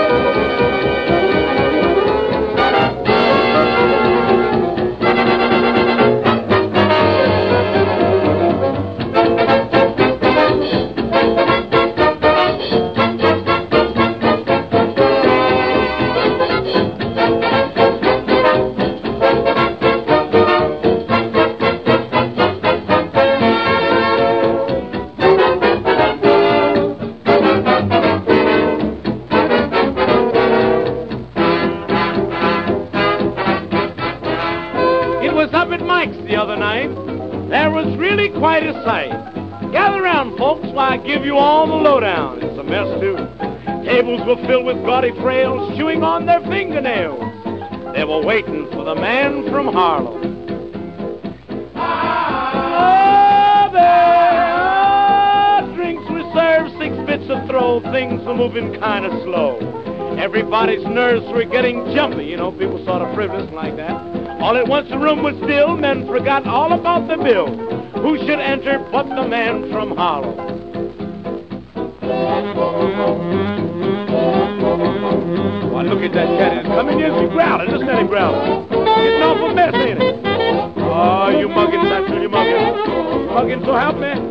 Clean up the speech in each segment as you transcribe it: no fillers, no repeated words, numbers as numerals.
The other night, there was really quite a sight. Gather round, folks, while I give you all the lowdown. It's a mess, too. Tables were filled with gaudy frails chewing on their fingernails. They were waiting for the man from Harlem. Oh, there, drinks were served, 6 bits a throw. Things were moving kind of slow. Everybody's nerves were getting jumpy. You know, people sort of frivolous like that. All at once the room was still, men forgot all about the bill. Who should enter but the man from Harlem? Why, look at that cat. Coming in, he's growling. Listen at him growling. Getting off a mess, ain't it? Oh, you mugging, Satchel, you mugging. Mugging, so help me.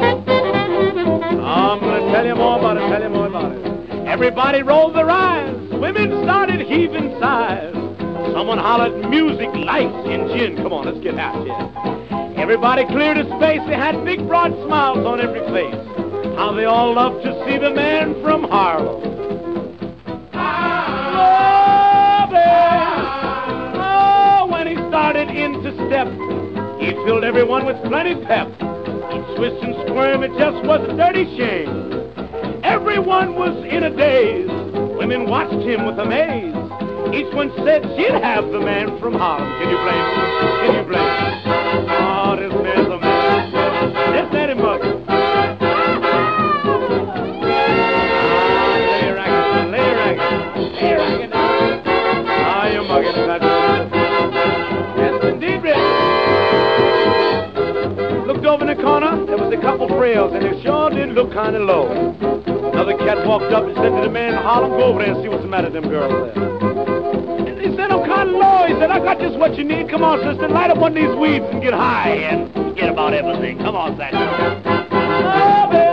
I'm going to tell you more about it, Everybody rolled their eyes. Women started heaving sighs. Someone hollered, music, lights, and gin. Come on, let's get out here. Everybody cleared a space. They had big, broad smiles on every face. How they all loved to see the man from Harlem. Oh, when he started into step, he filled everyone with plenty pep. He'd twist and squirm, it just was a dirty shame. Everyone was in a daze. Women watched him with amaze. Each one said she'd have the man from Harlem. Can you blame him? Can you blame him? Oh, this man's a man. Just let him mug it. Lay a racket, lay a racket, lay a racket. Ah, you're mugging it. Yes, indeed, Rick. Looked over in the corner. There was a couple frails, and they sure did look kind of low. Another cat walked up and said to the man in Harlem, go over there and see what's the matter with them girls there. He said, I'm kind of low. He said, I got just what you need. Come on, sister, light up one of these weeds and get high and forget about everything. Come on, Satchel. Oh, baby.